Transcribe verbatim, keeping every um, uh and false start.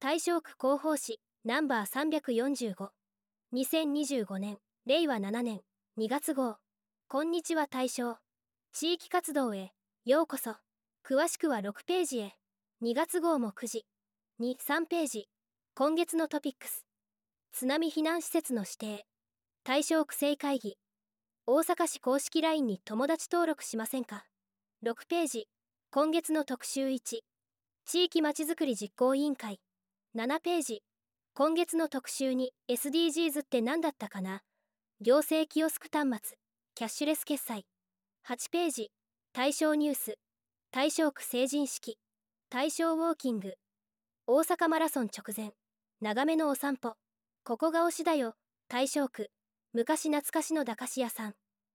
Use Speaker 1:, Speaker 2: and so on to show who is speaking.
Speaker 1: 大正区広報誌ナンバーさんびゃくよんじゅうご。にせんにじゅうごねんれいわななねんにがつ号。こんにちは大正。地域活動へようこそ。詳しくはろくページへ。にがつ号もくじ。に、さんページ。今月のトピックス。津波避難施設の指定。大正区政会議。大阪市公式 ライン に友達登録しませんか。ろくページ。今月の特集いち。地域まちづくり実行委員会。ななページ。今月の特集に エスディージーズ って何だったかな。行政キオスク端末、キャッシュレス決済。はちページ。大正ニュース。大正区成人式。大正ウォーキング。大阪マラソン直前。長めのお散歩。ここが推しだよ。大正区。昔懐かしの駄菓子屋さん。